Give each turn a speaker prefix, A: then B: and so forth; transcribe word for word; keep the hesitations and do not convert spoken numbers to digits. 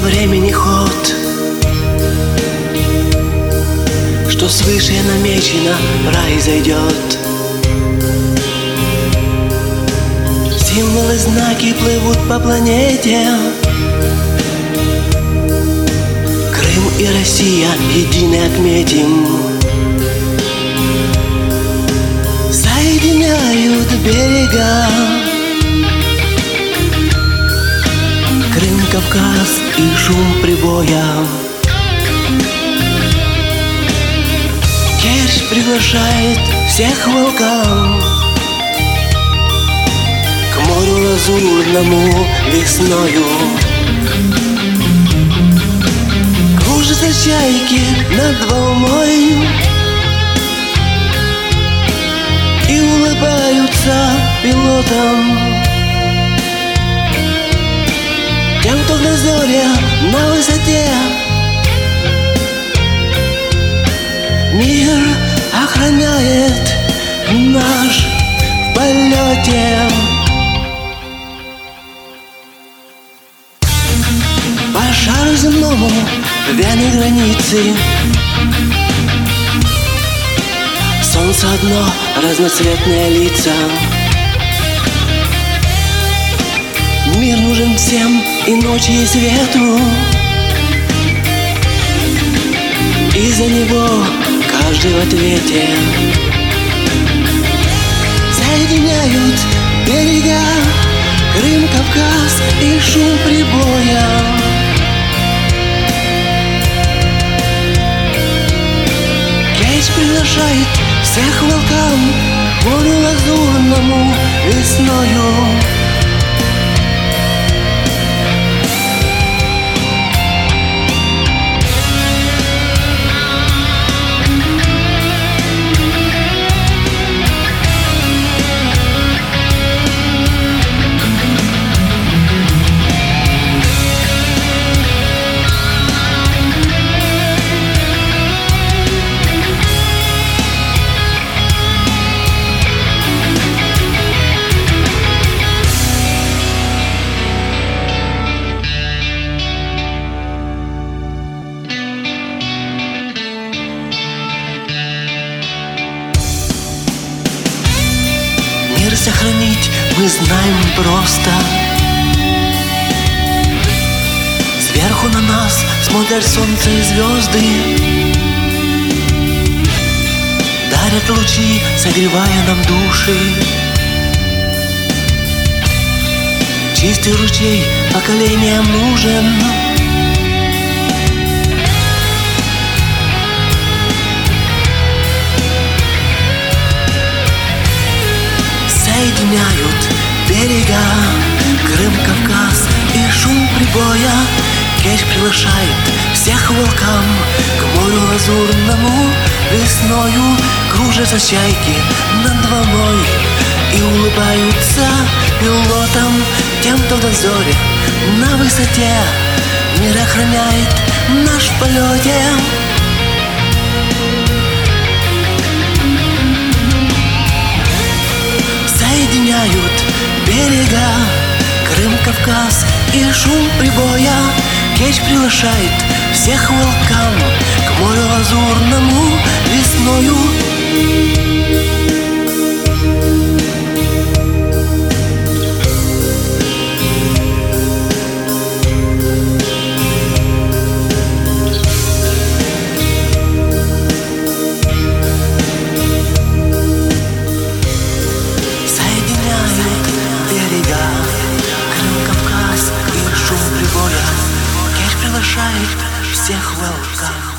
A: времени ход, что свыше намечено произойдет. Символы, знаки плывут по планете. Крым и Россия едины отметим. Соединяют берега Крым, Кавказ и шум прибоя. Керчь приглашает всех волкам к морю лазурному весною. Кружатся чайки над волной и улыбаются пилотам, тем, кто в дозоре на высоте. Мир охраняет наш в полете. По шару земному вяны границы. Солнце одно, разноцветные лица. Мир нужен всем, и ночи, и свету. И за него каждый в ответе. Соединяют берега Крым, Кавказ и шум прибоя. Керчь приглашает всех волкам к морю лазурному весною. Мир сохранить мы знаем просто. Сверху на нас смотрят солнце и звезды, дарят лучи, согревая нам души. Чистый ручей поколениям нужен. Соединяют берега Крым, Кавказ и шум прибоя. Керчь приглашает всех волкам к морю лазурному весною. Кружатся чайки над волной и улыбаются пилотам, тем, кто в дозоре на высоте. Мир охраняет наш в полете. Соединяют берега Крым, Кавказ и шум прибоя. Керчь приглашает всех волкам к морю лазурному весною. Всех welcome.